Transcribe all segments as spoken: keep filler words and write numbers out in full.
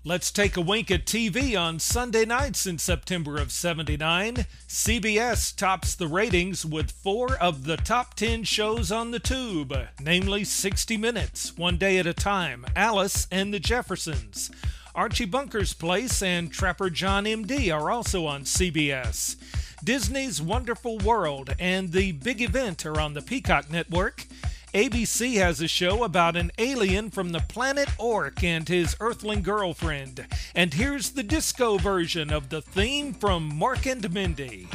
Let's take a wink at T V on Sunday nights in September of seventy-nine. C B S tops the ratings with four of the top ten shows on the tube, namely sixty minutes, One Day at a Time, Alice, and The Jeffersons. Archie Bunker's Place and Trapper John M D are also on C B S. Disney's Wonderful World and The Big Event are on the Peacock Network. A B C has a show about an alien from the planet Orc and his earthling girlfriend. And here's the disco version of the theme from Mork and Mindy.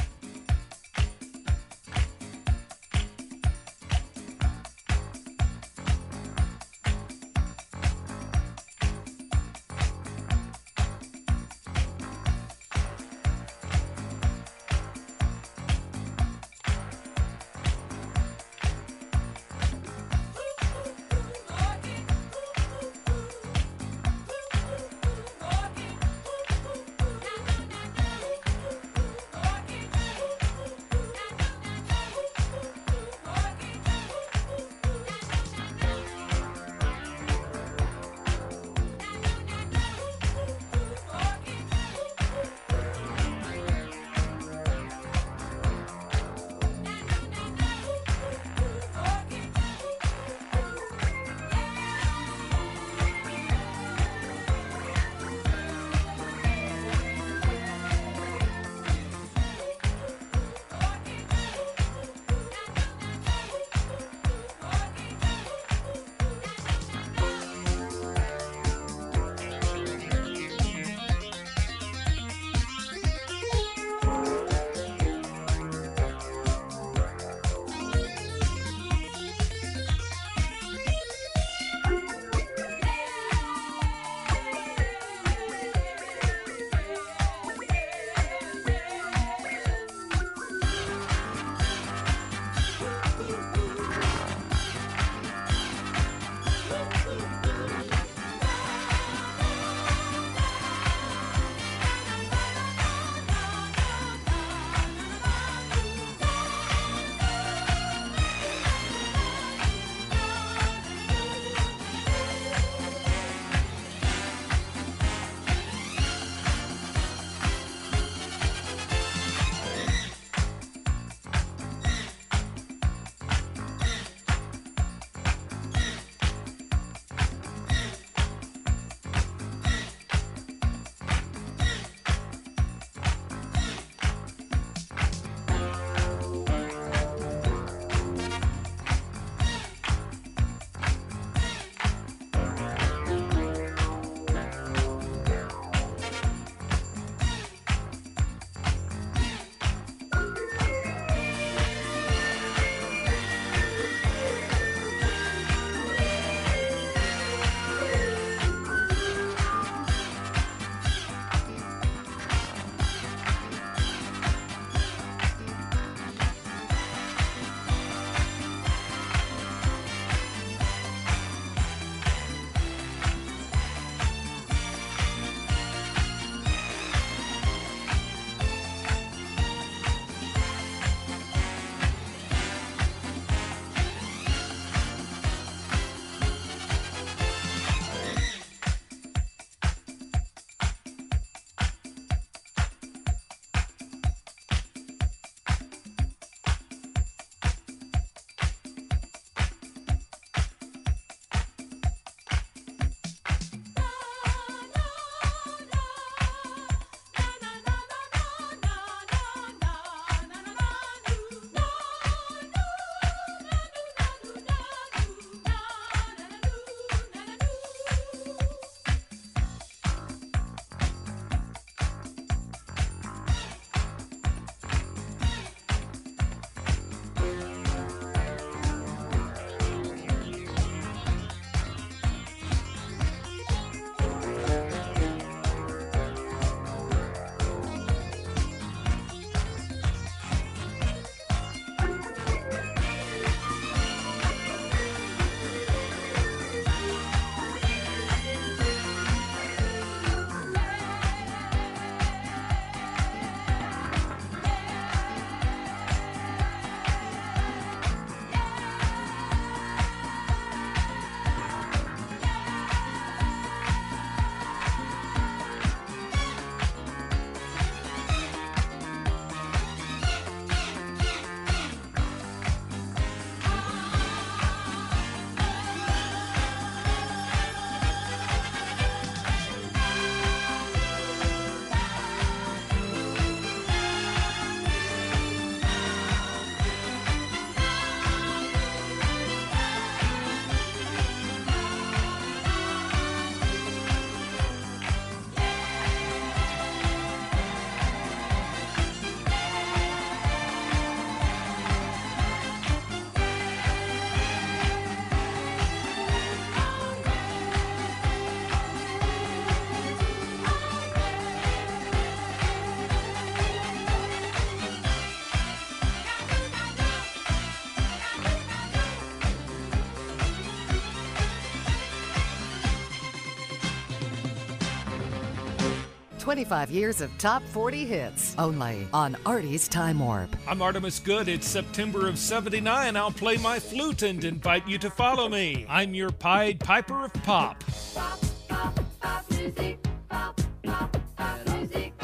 twenty-five years of top forty hits, only on Artie's Time Warp. I'm Artemis Good. It's September of seventy-nine. I'll play my flute and invite you to follow me. I'm your Pied Piper of Pop. Pop, pop, pop music. Pop, pop, pop music.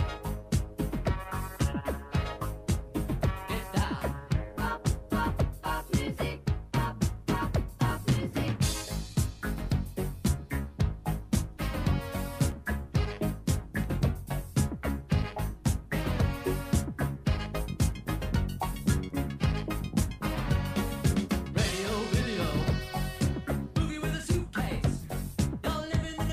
Get down. Pop, pop, pop music. Pop, pop, pop music. Radio, video, boogie with a suitcase. Don't live in the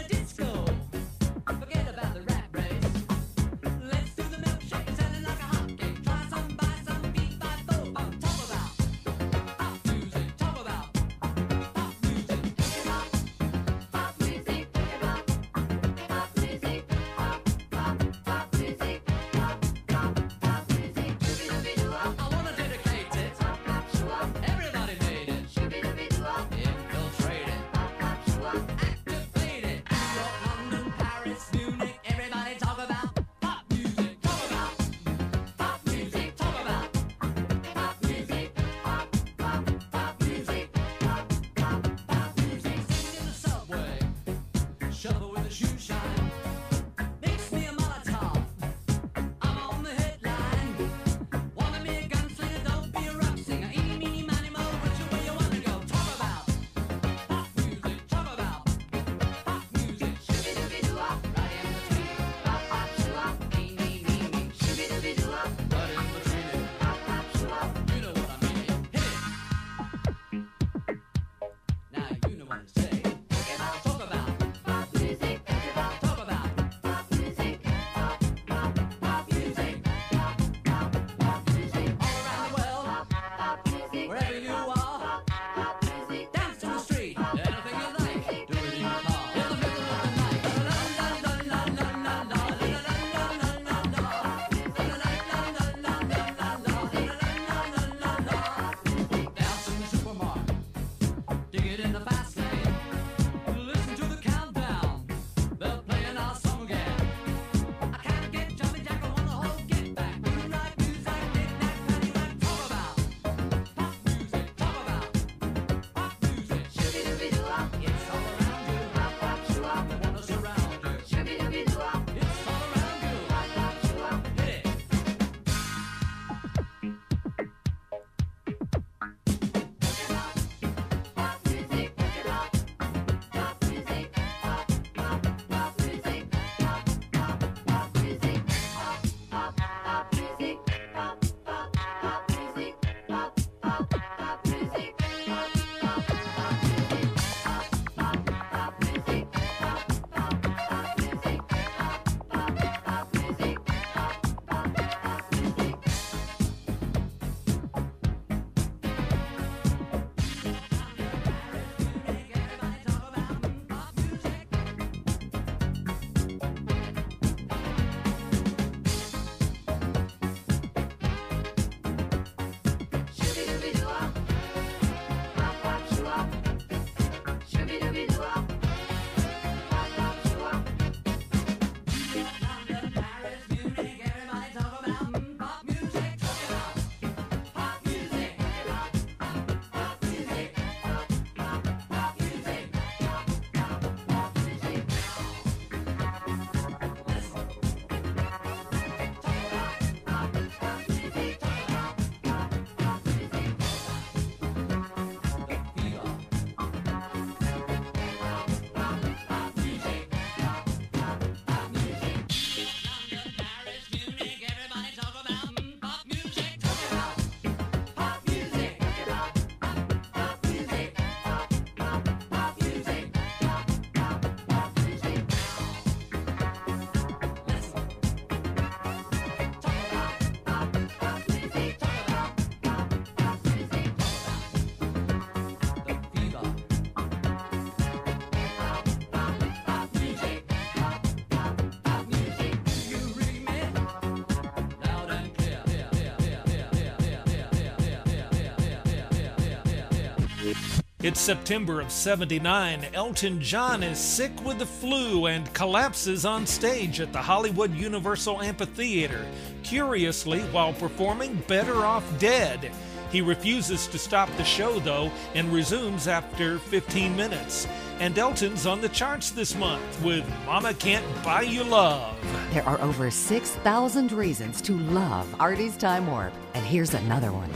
It's September of seventy-nine. Elton John is sick with the flu and collapses on stage at the Hollywood Universal Amphitheater, curiously while performing Better Off Dead. He refuses to stop the show, though, and resumes after fifteen minutes. And Elton's on the charts this month with Mama Can't Buy You Love. There are over six thousand reasons to love Artie's Time Warp. And here's another one.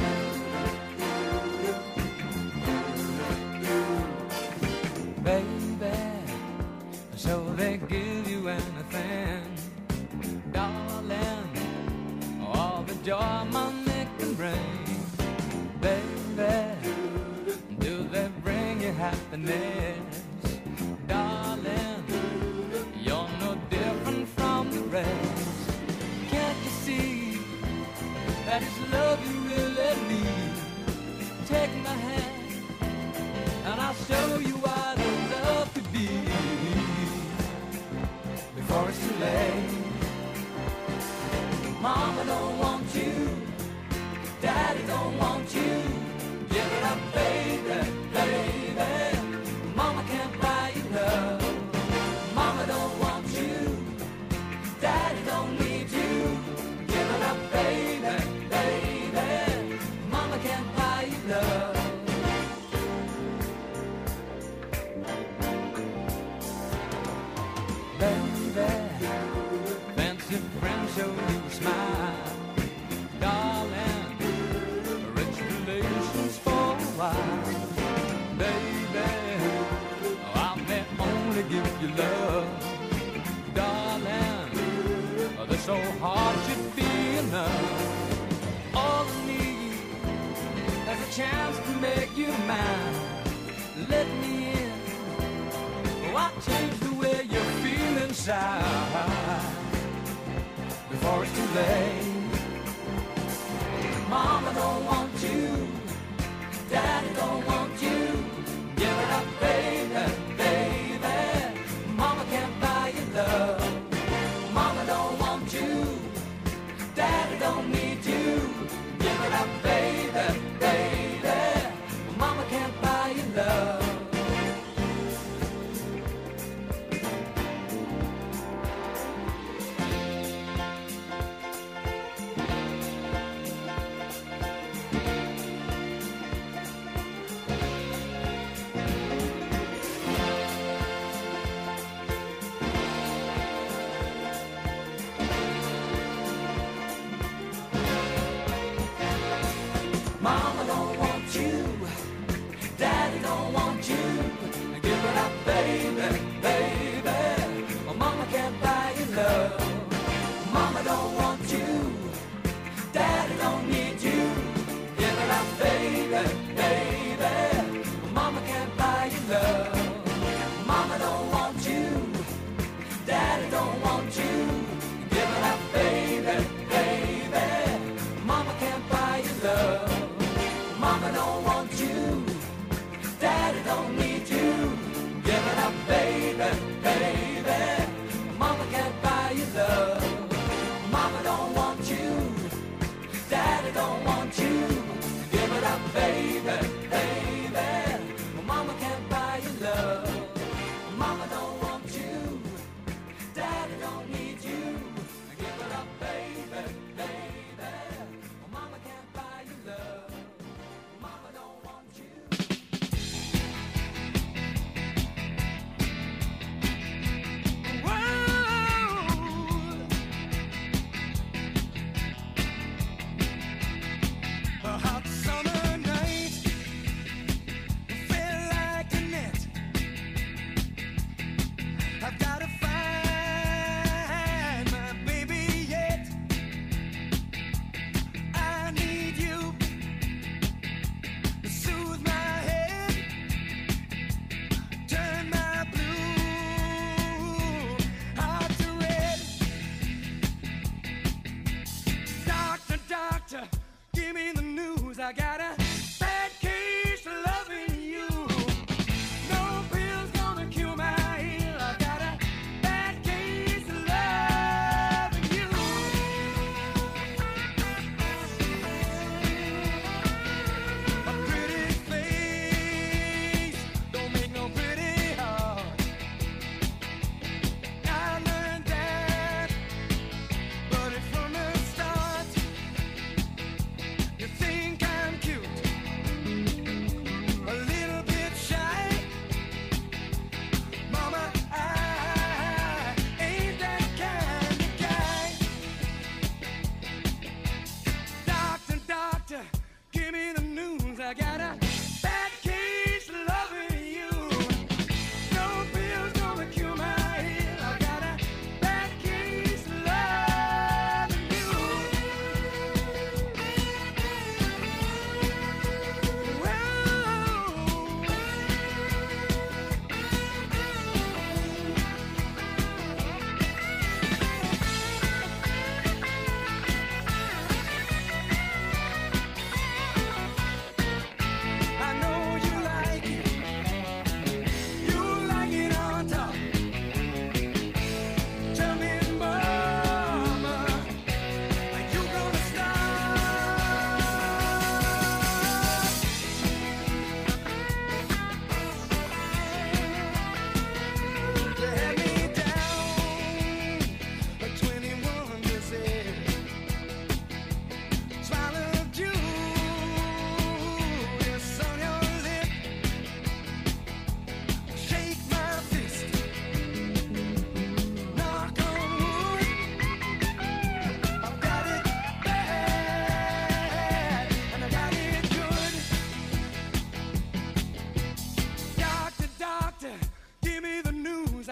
Baby, so they give you anything, darling, all the joy money can bring. Baby, do they bring you happiness? Darling, you're no different from the rest. Can't you see that it's love you really need? Take my hand and I'll show you what love could be before it's too late. Mama don't want you, Daddy don't want you. Give it up, baby, baby. Mama can't buy you love. Mama don't want you, Daddy don't need you. Give it up, baby, baby. Mama can't buy you love. Baby, fancy friends show you a smile. Darling, rich relations for a while. Baby, I may only give you love. Darling, this old heart should be enough. All I need is a chance to make you mine. Let me in, oh, I'll change the way you feel inside before it's too late. Mama don't want you, Daddy don't want you. Give it up, baby, baby. Mama can't buy you love. Mama don't want you, Daddy don't need you. Give it up, baby, baby. Mama can't buy you love. Mama don't want you, Daddy don't want you. Give it up, baby, baby. Well, Mama can't buy you love. Mama don't want you, Daddy don't need you. Give it up, baby, baby. Well, Mama can't buy you love. Mama don't want you, Daddy don't want you. Give it up, baby, baby. Mama can't buy you love. Mama don't want you, Daddy don't need you. Give it up, baby, baby. Mama can't buy you love. Mama don't want you, Daddy don't want you. Give it up, baby, baby. Mama can't buy you love. Mama don't want you, Daddy don't need you. Give it up, baby, baby. Mama can't buy you love. Mama don't want you. A hot summer night felt like a net. I've got to find my baby yet. I need you to soothe my head, turn my blue heart to red. Doctor, doctor, give me the news. I got a bad case of loving you. No pill's gonna cure my ill. I got a bad case of loving you. A pretty face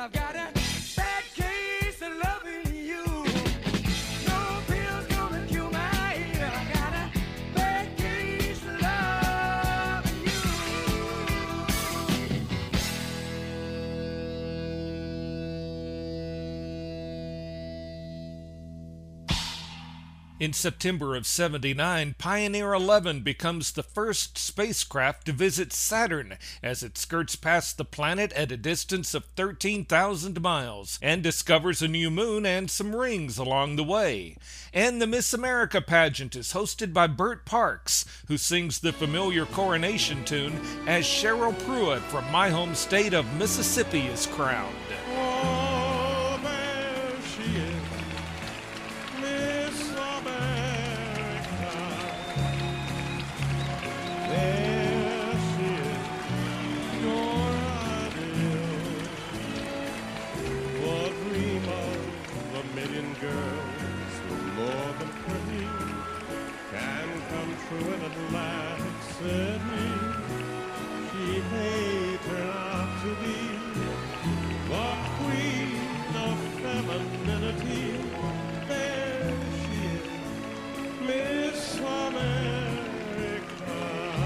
I've got a bad case of loving you. No pills gonna cure my ill. I've got a bad case of loving you. In September of seventy-nine, Pioneer eleven becomes the first spacecraft to visit Saturn as it skirts past the planet at a distance of thirteen thousand miles and discovers a new moon and some rings along the way. And the Miss America pageant is hosted by Bert Parks, who sings the familiar coronation tune as Cheryl Pruitt from my home state of Mississippi is crowned. Oh, there she is, Miss America. There she is, your ideal. The dream of a million girls who more than pretty can come true in Atlantic City. She may turn out to be the queen of femininity. There she is, Miss America.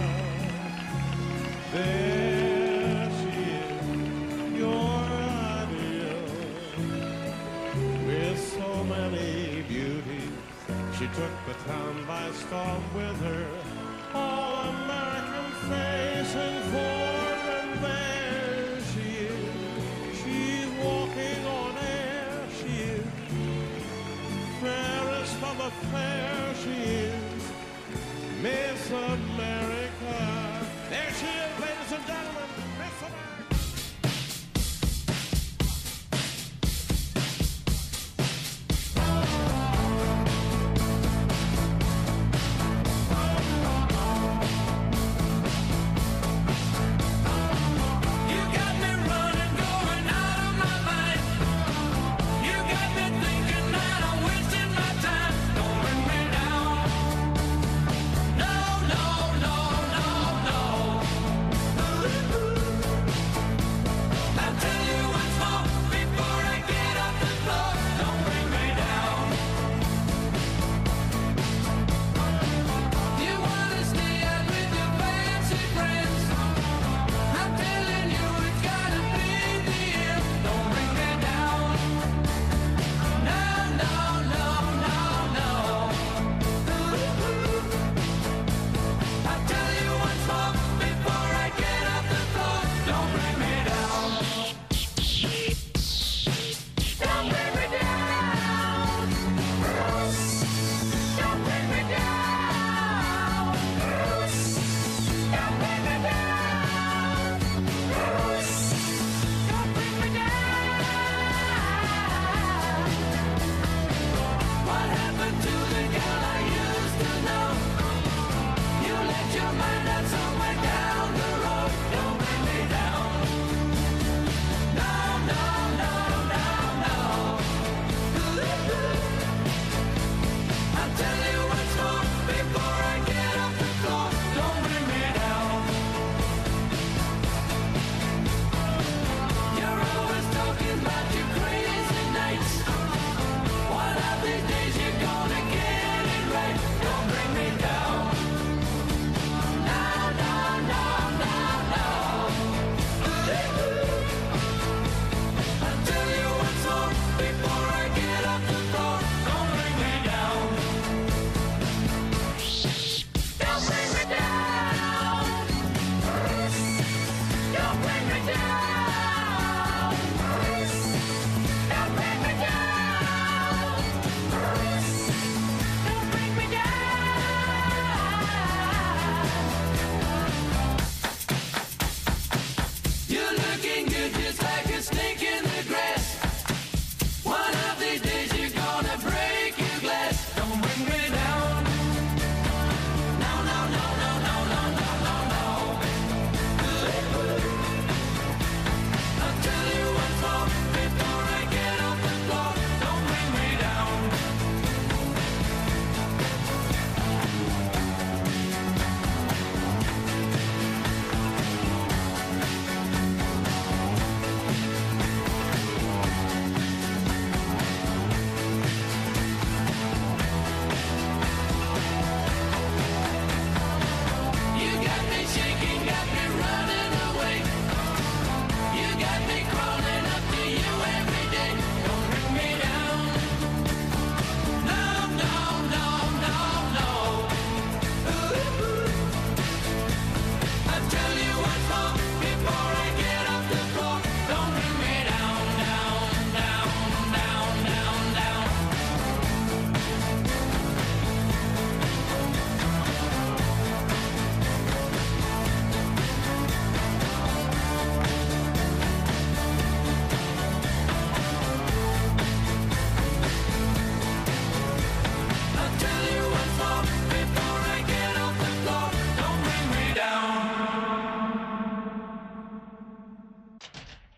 There she is, your ideal. With so many beauties, she took the town by storm with her all-American face and form, and there she is. She's walking on air, she is. Fairest of the fair, she is. Miss America. There she is, ladies and gentlemen, Miss America. You got me running, going out of my mind. You got me thinking that I'm wasting my time. Don't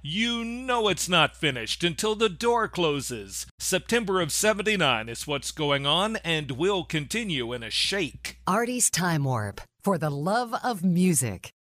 You know it's not finished until the door closes. September of seventy-nine is what's going on and will continue in a shake. Artie's Time Warp, for the love of music.